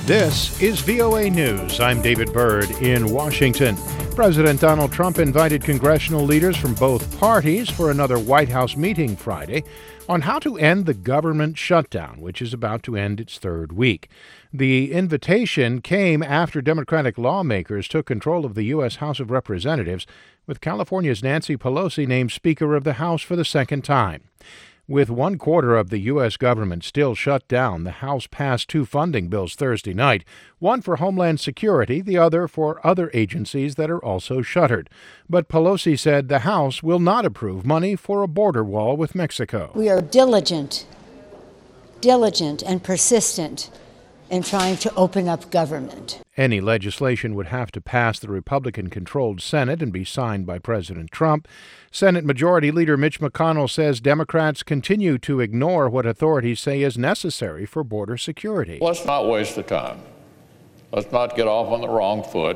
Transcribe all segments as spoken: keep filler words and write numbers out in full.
This is V O A News. I'm David Byrd in Washington. President Donald Trump invited congressional leaders from both parties for another White House meeting Friday on how to end the government shutdown, which is about to end its third week. The invitation came after Democratic lawmakers took control of the U S House of Representatives, with California's Nancy Pelosi named Speaker of the House for the second time. With one quarter of the U S government still shut down, the House passed two funding bills Thursday night, one for Homeland Security, the other for other agencies that are also shuttered. But Pelosi said the House will not approve money for a border wall with Mexico. We are diligent, diligent and persistent in trying to open up government. Any legislation would have to pass the Republican-controlled Senate and be signed by President Trump. Senate Majority Leader Mitch McConnell says Democrats continue to ignore what authorities say is necessary for border security. Let's not waste the time. Let's not get off on the wrong foot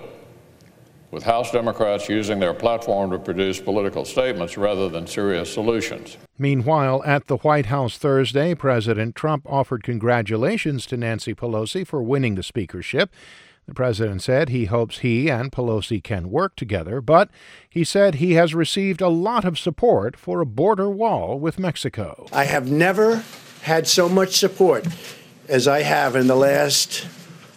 with House Democrats using their platform to produce political statements rather than serious solutions. Meanwhile, at the White House Thursday, President Trump offered congratulations to Nancy Pelosi for winning the speakership. The president said he hopes he and Pelosi can work together, but he said he has received a lot of support for a border wall with Mexico. I have never had so much support as I have in the last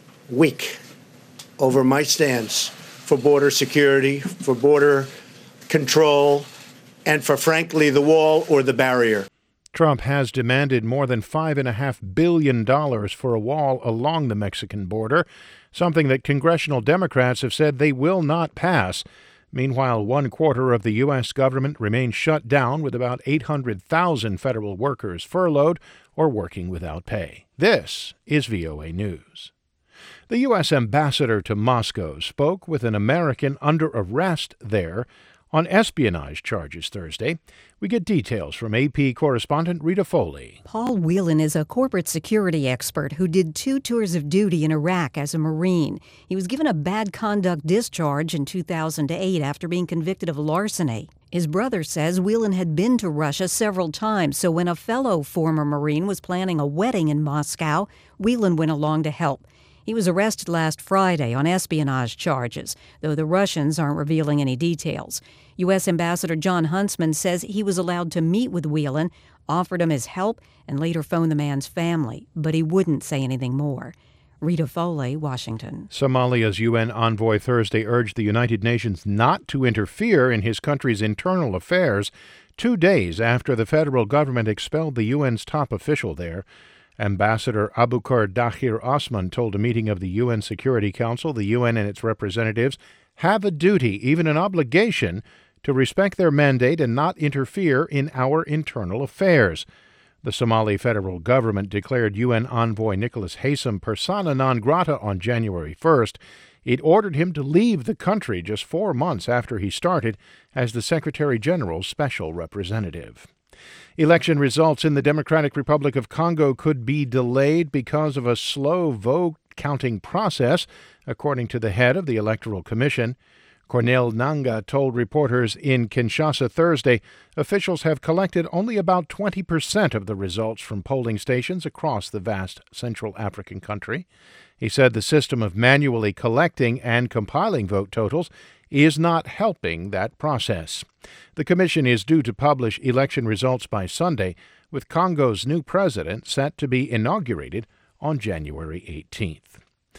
week over my stance for border security, for border control, and for, frankly, the wall or the barrier. Trump has demanded more than five point five billion dollars for a wall along the Mexican border, something that congressional Democrats have said they will not pass. Meanwhile, one quarter of the U S government remains shut down, with about eight hundred thousand federal workers furloughed or working without pay. This is V O A News. The U S ambassador to Moscow spoke with an American under arrest there on espionage charges Thursday. We get details from A P correspondent Rita Foley. Paul Whelan is a corporate security expert who did two tours of duty in Iraq as a Marine. He was given a bad conduct discharge in two thousand eight after being convicted of larceny. His brother says Whelan had been to Russia several times, so when a fellow former Marine was planning a wedding in Moscow, Whelan went along to help. He was arrested last Friday on espionage charges, though the Russians aren't revealing any details. U S Ambassador John Huntsman says he was allowed to meet with Whelan, offered him his help, and later phoned the man's family, but he wouldn't say anything more. Rita Foley, Washington. Somalia's U N envoy Thursday urged the United Nations not to interfere in his country's internal affairs, two days after the federal government expelled the U N's top official there. Ambassador Abukar Dahir Osman told a meeting of the U N Security Council the U N and its representatives have a duty, even an obligation, to respect their mandate and not interfere in our internal affairs. The Somali federal government declared U N envoy Nicholas Haysom persona non grata on January first. It ordered him to leave the country just four months after he started as the Secretary General's special representative. Election results in the Democratic Republic of Congo could be delayed because of a slow vote counting process, according to the head of the Electoral Commission. Corneille Nangaa told reporters in Kinshasa Thursday officials have collected only about twenty percent of the results from polling stations across the vast Central African country. He said the system of manually collecting and compiling vote totals is not helping that process. The commission is due to publish election results by Sunday, with Congo's new president set to be inaugurated on January eighteenth.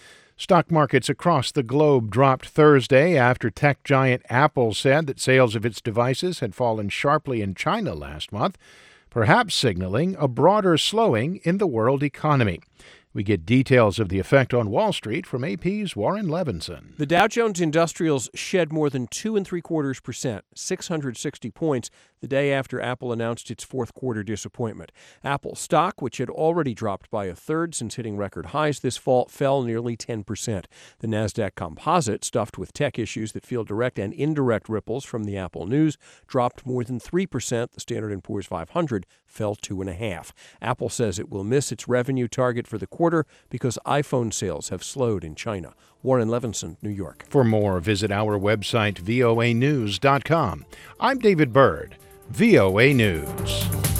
Stock markets across the globe dropped Thursday after tech giant Apple said that sales of its devices had fallen sharply in China last month, perhaps signaling a broader slowing in the world economy. We get details of the effect on Wall Street from A P's Warren Levinson. The Dow Jones Industrials shed more than two and three quarters percent, six hundred sixty points, the day after Apple announced its fourth quarter disappointment. Apple stock, which had already dropped by a third since hitting record highs this fall, fell nearly ten percent. The Nasdaq Composite, stuffed with tech issues that feel direct and indirect ripples from the Apple news, dropped more than three percent. The Standard and Poor's five hundred fell two point five percent. Apple says it will miss its revenue target for the quarter because iPhone sales have slowed in China. Warren Levinson, New York. For more, visit our website, V O A news dot com. I'm David Byrd, V O A News.